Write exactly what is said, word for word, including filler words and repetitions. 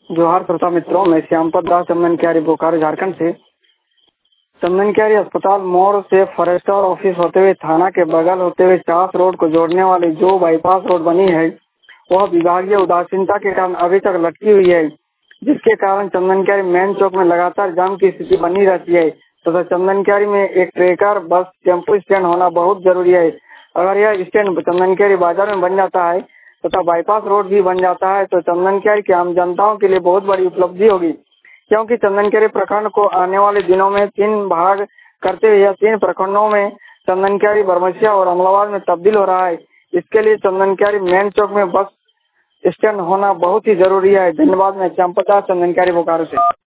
जोहार श्रोता मित्रों, मैं श्यामपद दास चंदन क्यारी बोकारो झारखंड से। चंदन क्यारी अस्पताल मोड़ से फॉरेस्टर ऑफिस होते हुए थाना के बगल होते हुए चास रोड को जोड़ने वाली जो बाईपास रोड बनी है वह विभागीय उदासीनता के कारण अभी तक लटकी हुई है, जिसके कारण चंदन क्यारी मेन चौक में लगातार जाम की स्थिति बनी रहती है तथा तो चंदन क्यारी में एक ट्रेकर बस टेम्पो स्टैंड होना बहुत जरूरी है। अगर यह स्टैंड चंदन क्यारी बाजार में बन जाता है तथा तो बाईपास रोड भी बन जाता है तो चंदन क्यारी के आम जनताओं के लिए बहुत बड़ी उपलब्धि होगी, क्योंकि चंदन क्यारी प्रखंड को आने वाले दिनों में तीन भाग करते हुए तीन प्रखंडों में चंदन क्यारी, बरमसिया और अमलाबाद में तब्दील हो रहा है। इसके लिए चंदन क्यारी मेन चौक में बस स्टैंड होना बहुत ही जरूरी है। धन्यवाद। मैं श्यामपद दास चंदन क्यारी बोकारो से।